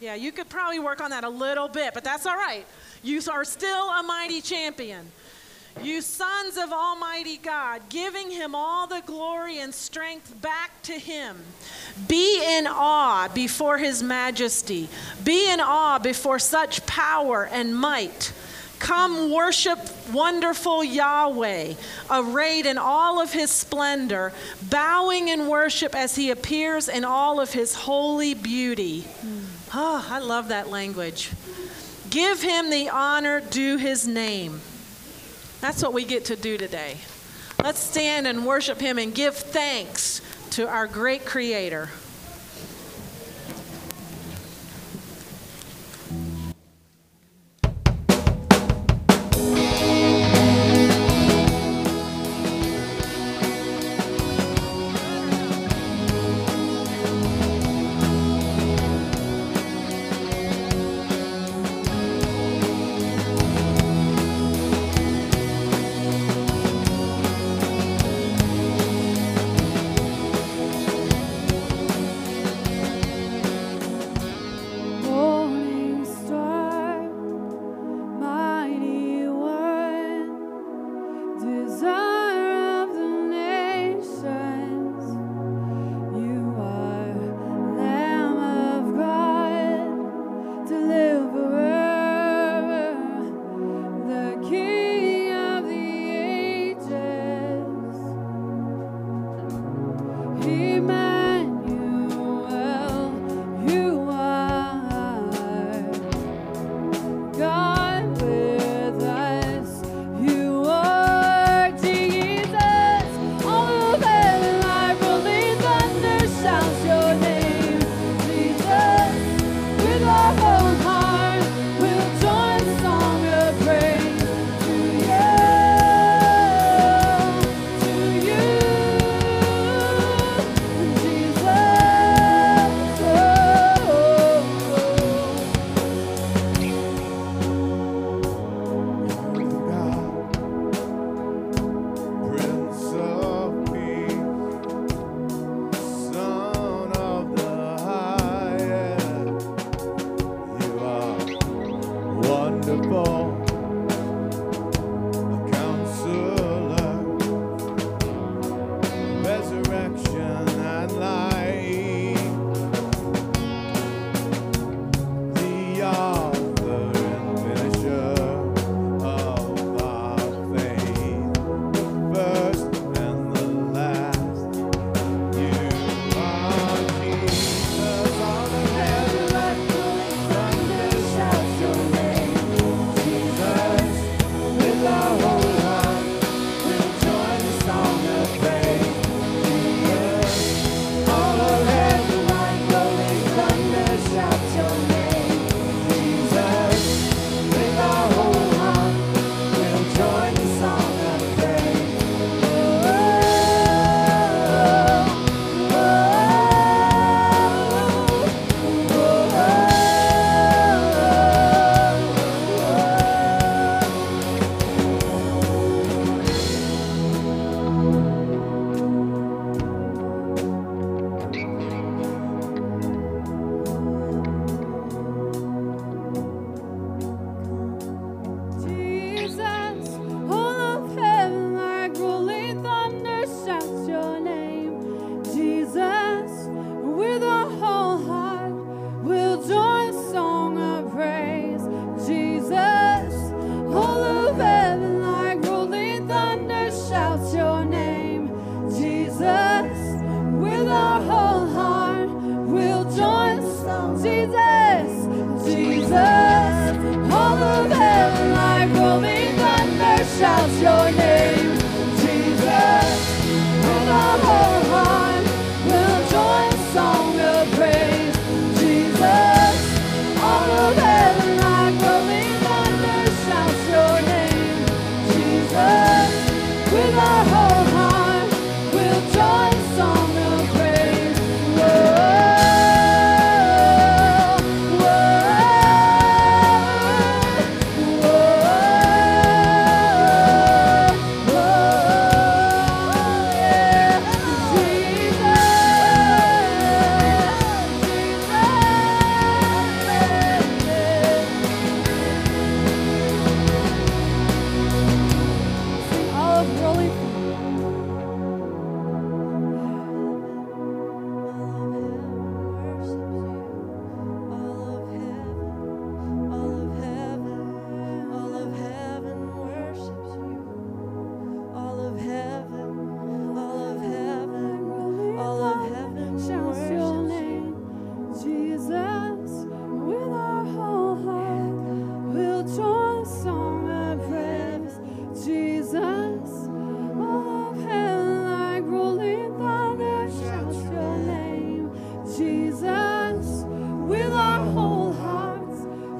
Yeah, you could probably work on that a little bit, but that's all right. You are still a mighty champion. You sons of Almighty God, giving him all the glory and strength back to him. Be in awe before his majesty. Be in awe before such power and might. Come worship wonderful Yahweh, arrayed in all of his splendor, bowing in worship as he appears in all of his holy beauty. Oh, I love that language. Give him the honor due his name. That's what we get to do today. Let's stand and worship him and give thanks to our great Creator.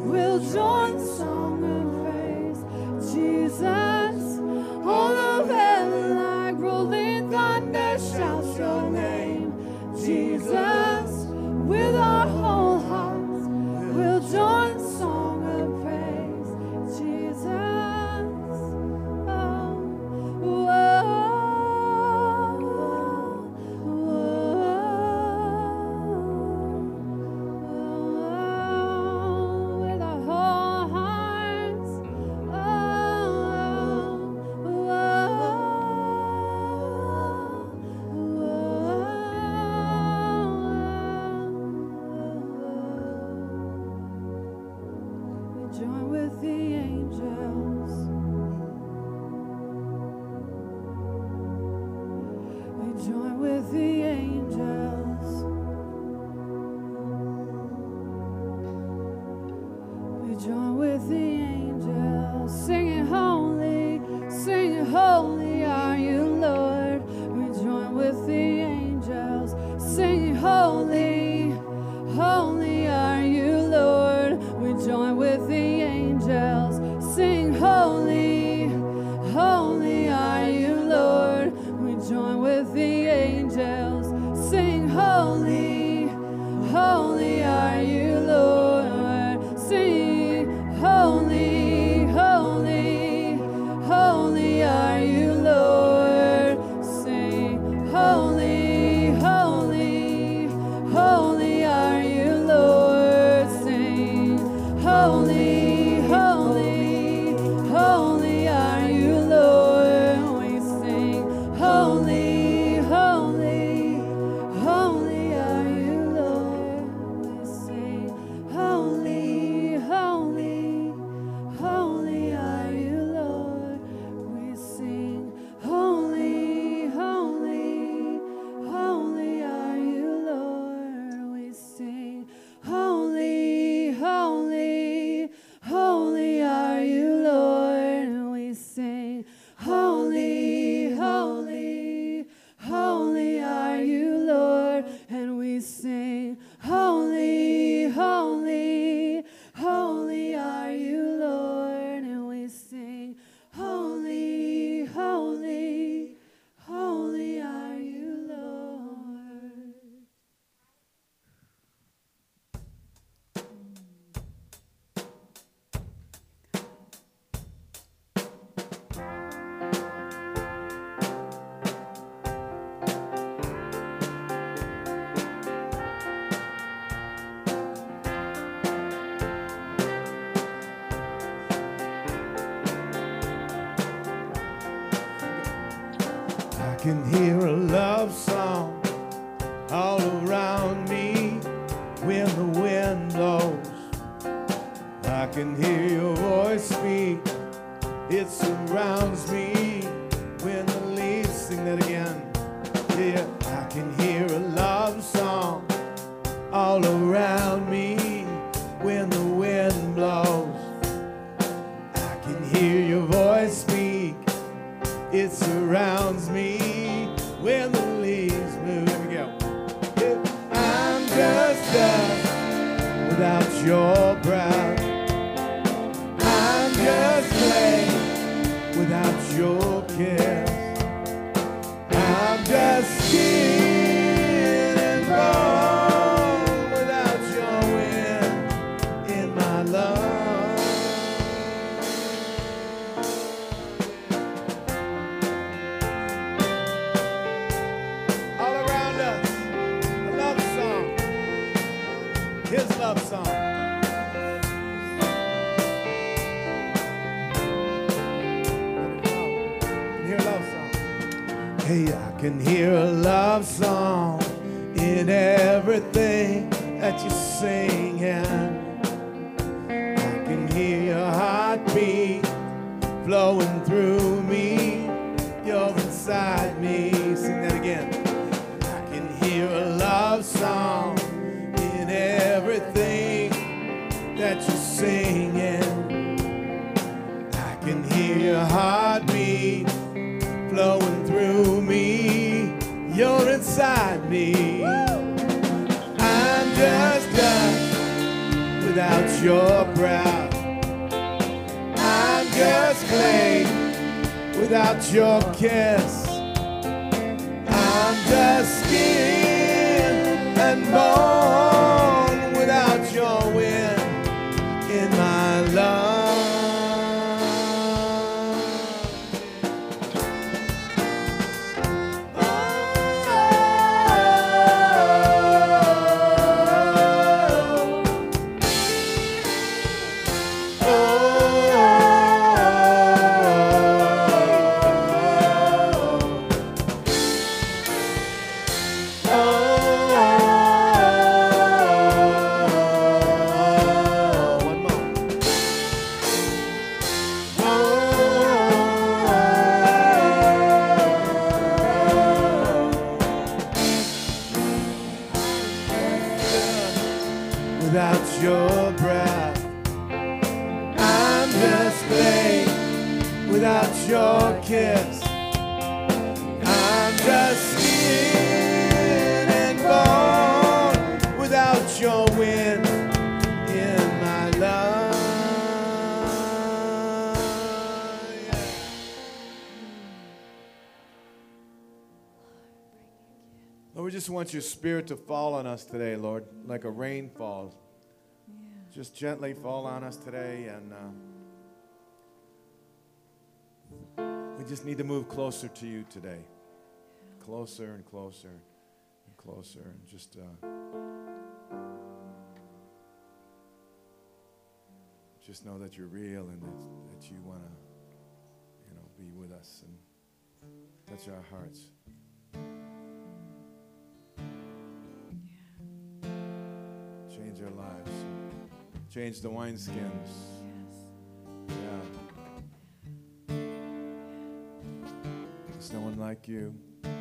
will join the song of praise. Jesus, all of heaven like rolling thunder shouts your name. Jesus, with our whole hearts, we'll join the song of praise. Jesus, oh, whoa, with our whole hearts, we join with the angels. We join with the angels. We join with the angels, singing holy are you, Lord. We join with the angels, singing holy are you, Lord. We join with the angels, sing holy are you, Lord. We join with the angels, sing holy are you, Lord. Sing holy are you, Lord. Sing holy are you, Lord. Sing holy are you, Lord. We sing holy are you, Lord. We sing holy are you, Lord. We sing holy are you, Lord. We sing holy are you, Lord. We sing holy are you, Lord. And we sing holy are you, Lord. And we sing holy are you, Lord. I can hear a love song all around me when the wind blows. I can hear your voice speak, it surrounds me when the leaves sing that again. Yeah, I can hear a love song all around me when the wind blows. I can hear your voice speak, it surrounds me when the leaves move. Here we go. Yeah. I'm just dust without your breath. I'm just clay without your kiss. I'm just skin and bone without your wind in my lungs. All around us, a love song, his love song. Hey, I can hear a love song in everything that you're singing. I can hear your heartbeat flowing through me. You're inside me. Sing that again. I can hear a love song in everything that you're singing. I can hear your heartbeat flowing through me. You're inside me. I'm just dust without your breath. I'm just clay without your kiss. I'm just skin and bone without your wind in my love. Without your breath, I'm just clay without your kiss. I'm just skin and bone without your wind in my love. Yeah. Lord, we just want your spirit to fall on us today, Lord, like a rain falls. Just gently fall on us today, and we just need to move closer to you today. Closer and closer and closer, and just know that you're real and that you want to, be with us and touch our hearts. Change our lives. Change the wineskins. Yeah. There's no one like you.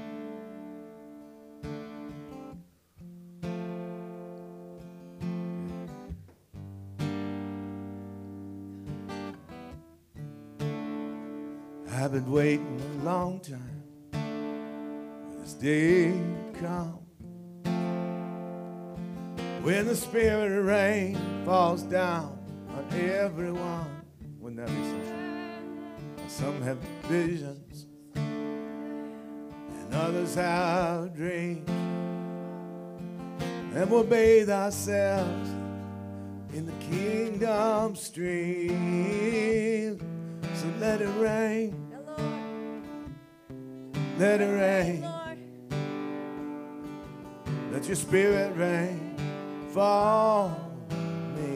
I've been waiting a long time for this day to come, when the spirit of rain falls down on everyone. Wouldn't that be something? Some have visions and others have dreams, and we'll bathe ourselves in the kingdom stream. So let it rain, let it rain, let your spirit rain. Fall on me.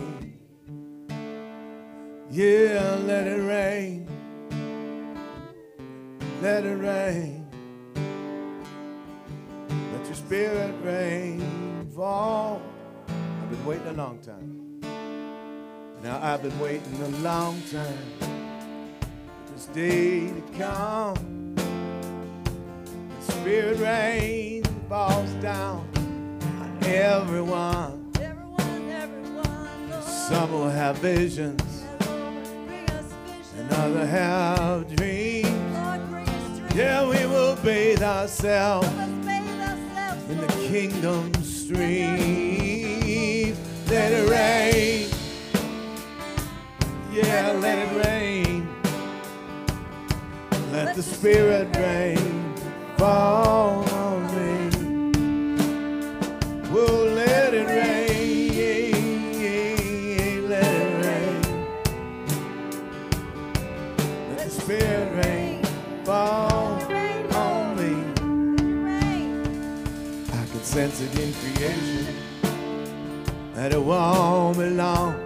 Yeah, let it rain. Let it rain. Let your spirit rain. Fall. I've been waiting a long time. Now I've been waiting a long time for this day to come. The spirit rain falls down on everyone. Some will have visions, and others have dreams. Yeah, we will bathe ourselves in the kingdom stream. Let it rain. Yeah, let it rain. Let the spirit rain fall on me. We'll let it rain. Spirit rain, fall on me. I can sense it in creation that it won't be long.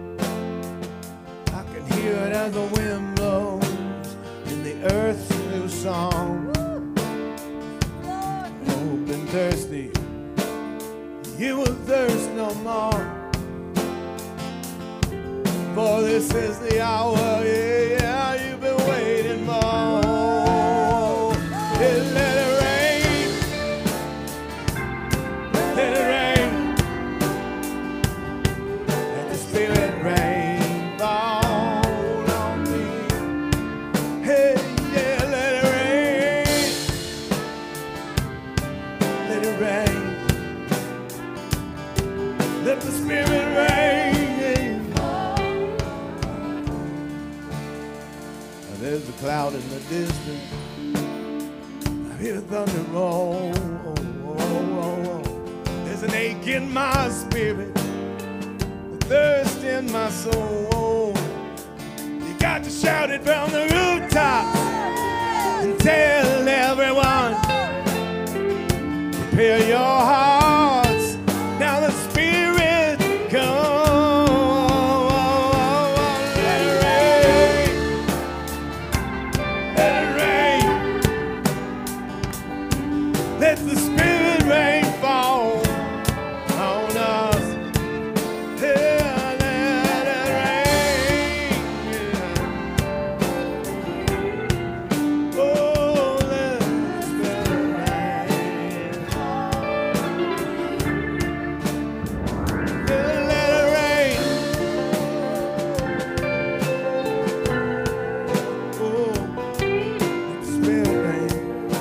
I can hear it as the wind blows in the earth's new song. Hope and thirsty, you will thirst no more. For this is the hour, yeah, you've been waiting for. Yeah, let it rain. Let it rain. Let the spirit rain fall on me. Hey, yeah, let it rain. Let it rain. Let the spirit rain. cloud in the distance. I hear thunder roll. There's an ache in my spirit, a thirst in my soul. You got to shout it from the rooftops and tell everyone, prepare your hearts, now the Spirit comes. Let it rain. Let the Spirit rain fall on us. Yeah, let it rain. Yeah. Oh, let the Spirit rain. Let it rain. Oh, let the Spirit rain.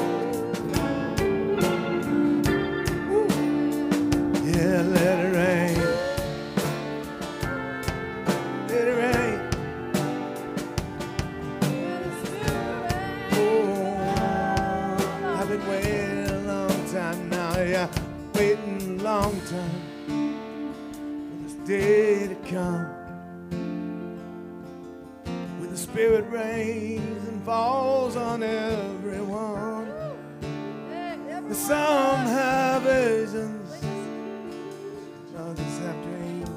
Yeah, let it rain. Let it rain. Oh, I've been waiting a long time now. Yeah, waiting a long time for this day to come, when the Spirit rains and falls on everyone. Some have visions, others have dreams.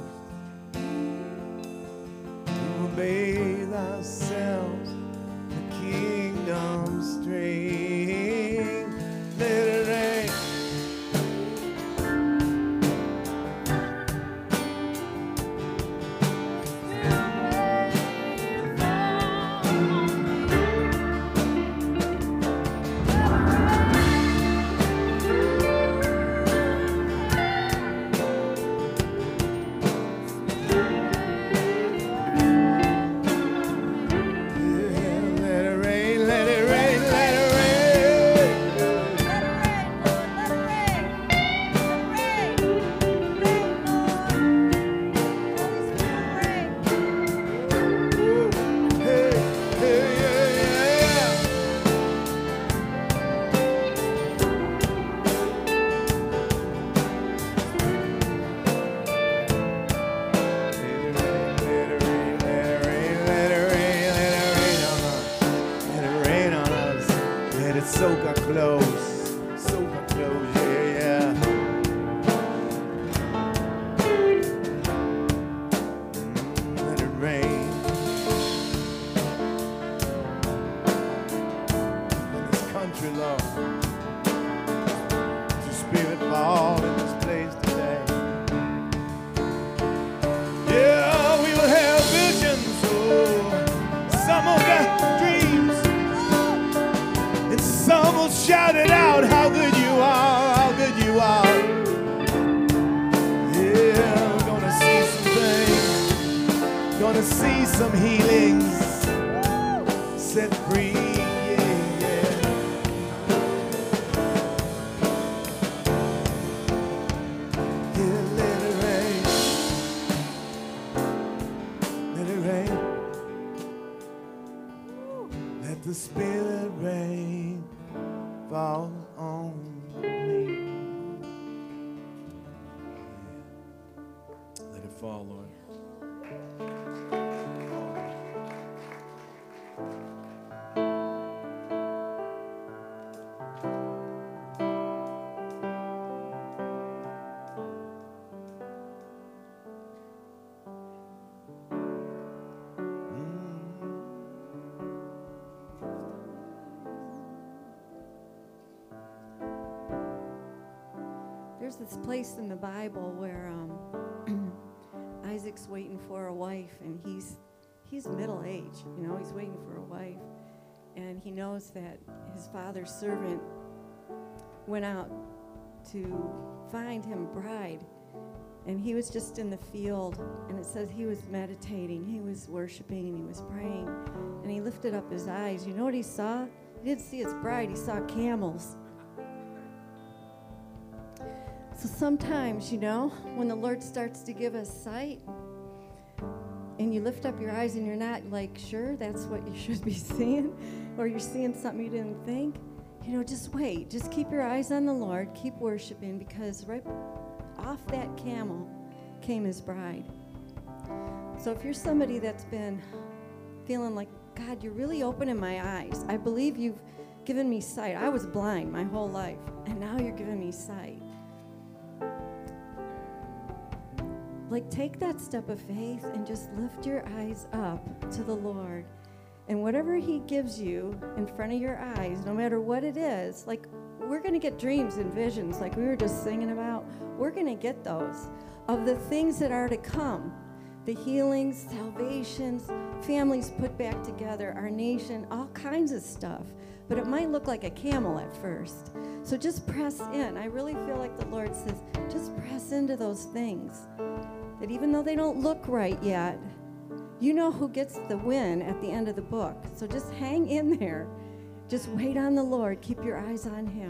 We will bathe ourselves in the kingdom stream. Let it rain. Let it rain, let it rain, let it rain. Hey, hey, yeah, yeah. Let it rain, let it rain, let it rain on us. Let it rain on us. Let it soak our clothes. Soak our clothes, yeah, yeah. Let it rain. In this country, Lord. Let your Spirit fall in this place today. Yeah, we will have visions. Oh, some will got dreams, and some will shout it out how good you are, how good you are. Yeah, we're gonna see some things, gonna see some healings, set free. Yeah, yeah. Yeah, let it rain. Let it rain. Let the Spirit rain fall on me. Let it fall, Lord. There's this place in the Bible where Isaac's waiting for a wife, and he's middle-aged, you know, he's waiting for a wife, and he knows that his father's servant went out to find him a bride, and he was just in the field, and it says he was meditating, he was worshiping, and he was praying, and he lifted up his eyes. You know what he saw? He didn't see his bride, he saw camels. So sometimes, you know, when the Lord starts to give us sight, and you lift up your eyes and you're not like sure that's what you should be seeing, or you're seeing something you didn't think, just wait. Just keep your eyes on the Lord. Keep worshiping, because right off that camel came his bride. So if you're somebody that's been feeling like, God, you're really opening my eyes. I believe you've given me sight. I was blind my whole life, and now you're giving me sight. Like, take that step of faith and just lift your eyes up to the Lord. And whatever he gives you in front of your eyes, no matter what it is, like, we're going to get dreams and visions like we were just singing about. We're going to get those of the things that are to come. The healings, salvations, families put back together, our nation, all kinds of stuff. But it might look like a camel at first. So just press in. I really feel like the Lord says, just press into those things. That even though they don't look right yet, you know who gets the win at the end of the book. So just hang in there. Just wait on the Lord. Keep your eyes on him.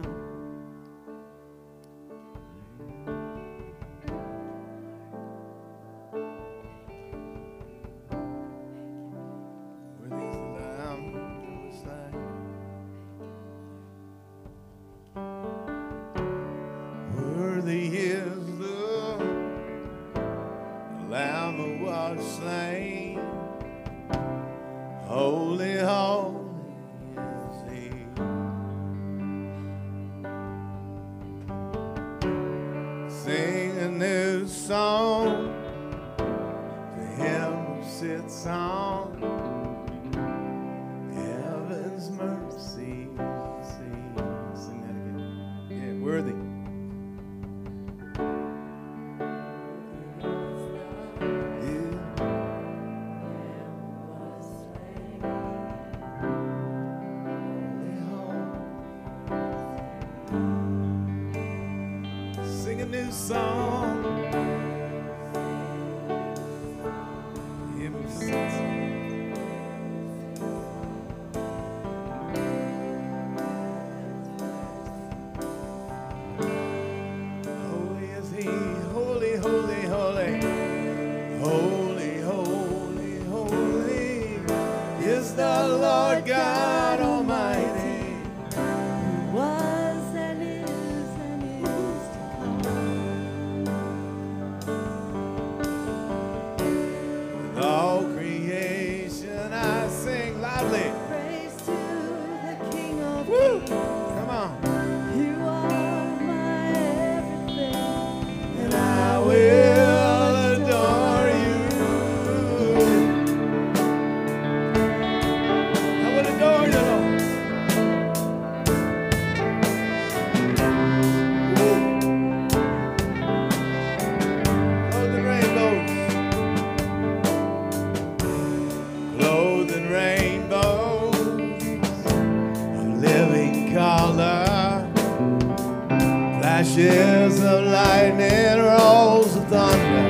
Flashes of lightning, rolls of thunder,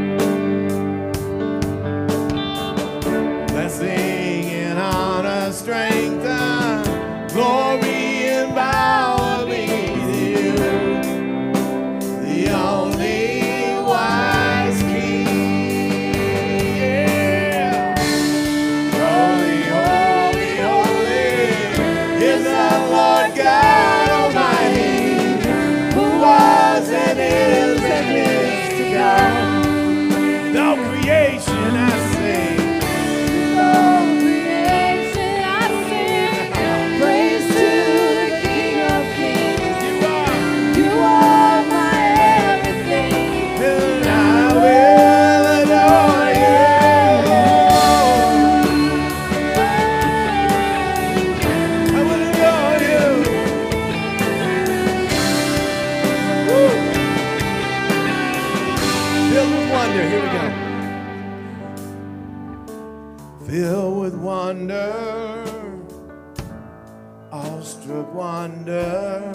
blessing and honor, strength and glory and power be to you, the only wise King. Yeah. Holy, holy, holy is the Lord God Almighty, was and is to come. All creation I sing. All creation I sing. Praise to the King of Kings. You are my everything. And I will adore you. I will adore you. Filled with wonder, here we go. Filled with wonder, awestruck wonder,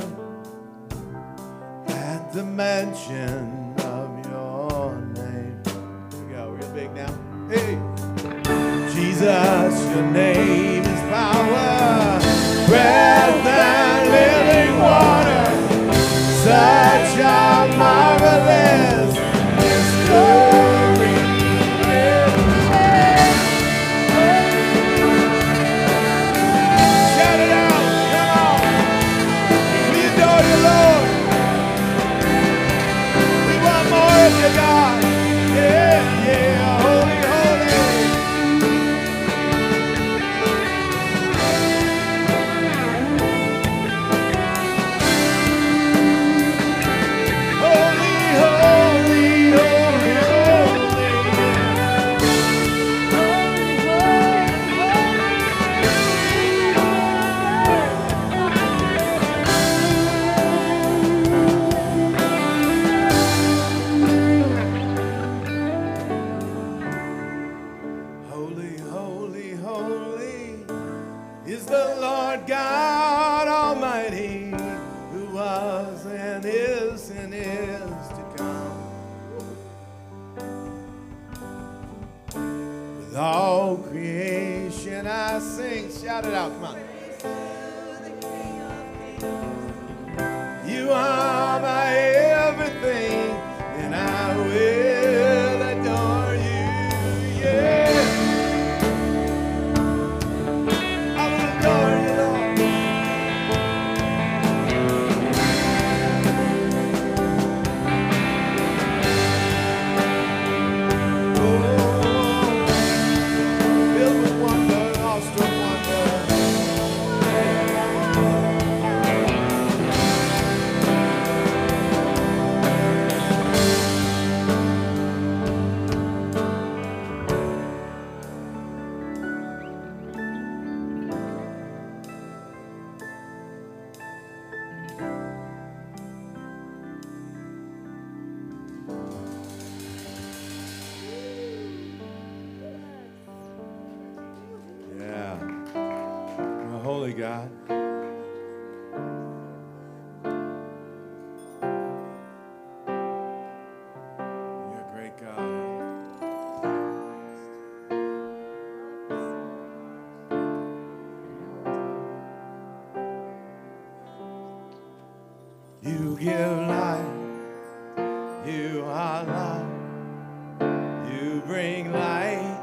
at the mention of your name. Here we go, real big now. Hey! Jesus, your name is power, breath and living water, such a marvelous mystery. Lord God Almighty, who was and is to come. With all creation I sing. Shout it out, come on. You are my everything, and I will adore you. Yeah. I will adore you, Lord. Oh, filled with wonder, lost of wonder. Yeah. You're a holy God. You're a great God. You give life. You are love. You bring light.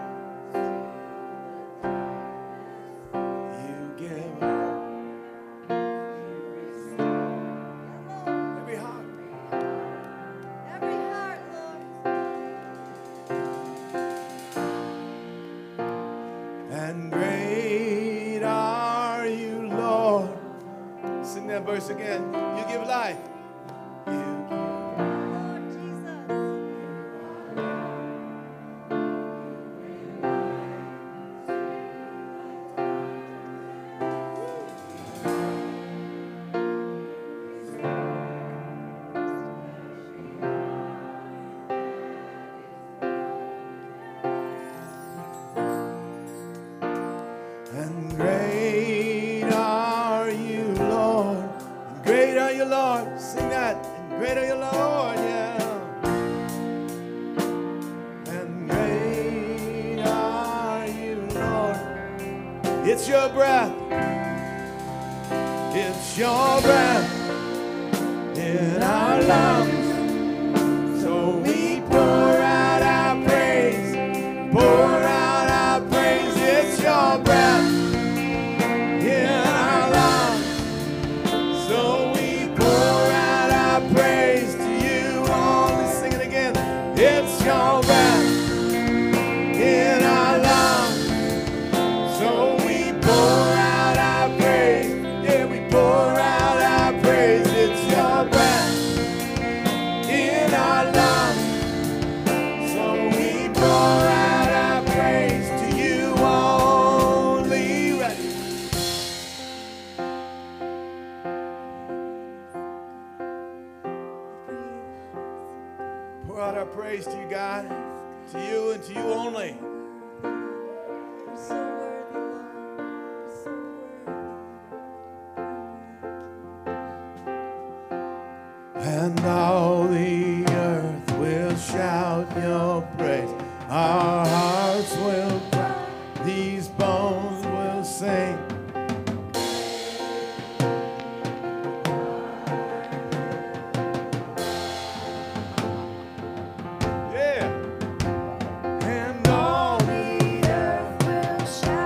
You give every heart. Every heart, Lord. And great are you, Lord. Sing that verse again. You give life. You Lord Jesus. And great are you, Lord. And great are you, Lord. Sing that. And great are you, Lord. Yeah. And great are you, Lord. It's your breath. It's your breath in our lungs. So we pour out our praise. Pour out our praise. It's your breath in our lungs. So we pour out our praise to you. Only sing it again. It's your breath in our lungs. So we pour out our praise. Yeah, we pour out our praise. It's your breath in our lungs. So we pour out our praise to you only. Ready? Pour out our praise to you, God, to you and to you only. You're so worthy, Lord. You're so worthy. And all the earth will shout your praise. Our hearts will cry. These bones will sing. Yeah. And all the earth will shout.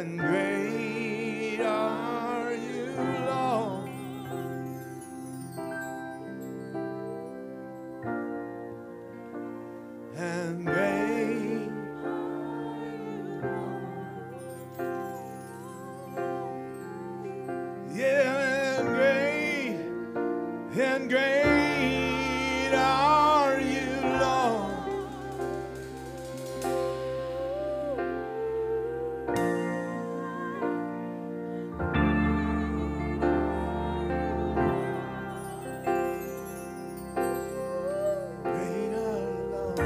and great are you, Lord. And great, yeah, and great are you, Lord. Great are you, Lord.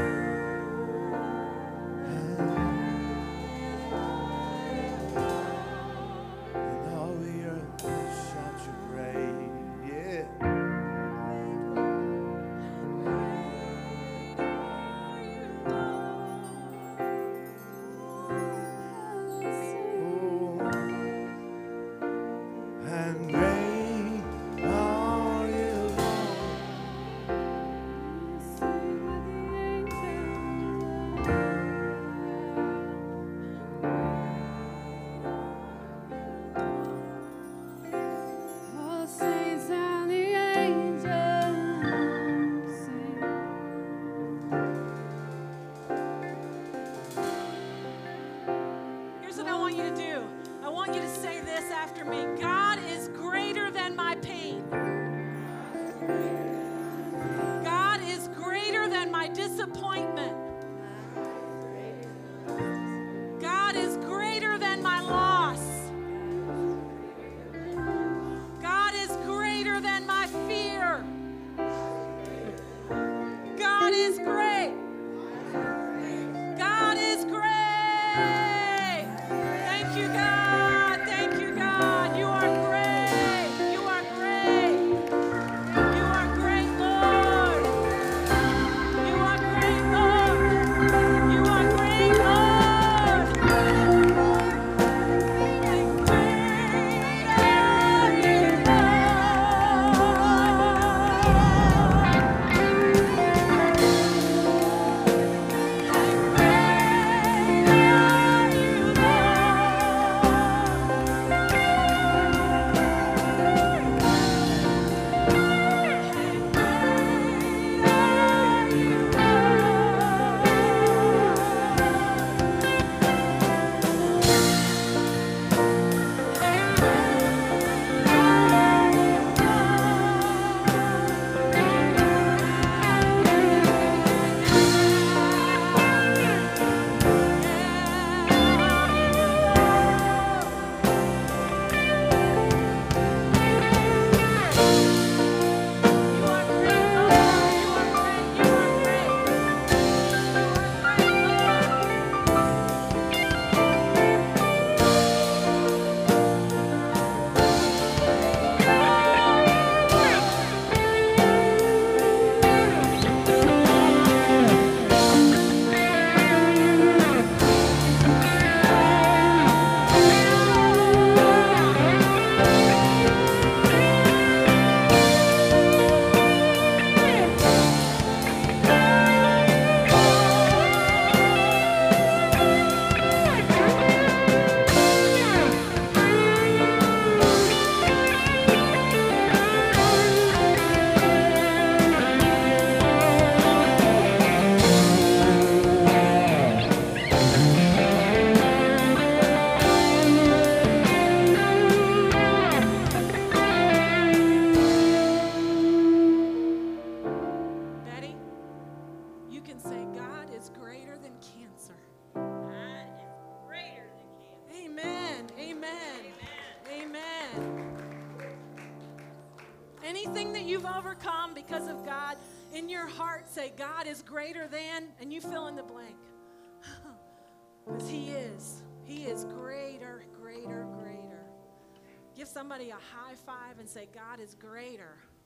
And all the earth will shout your praise, yeah. Oh, and great are you, Lord. All saints and the angels sing. Here's what I want you to do. I want you to say this after me. God is greater than my pain. God is greater than my disappointment. God is greater than my loss. God is greater than my fear. God is great. God is great. Thank you, God. Thank you, God. You are great. You are great. You are great, Lord. You are great, Lord. You are great, Lord. And great are you, anything that you've overcome because of God, in your heart say, God is greater than, and you fill in the blank. Because He is. He is greater, greater, greater. Give somebody a high five and say, God is greater.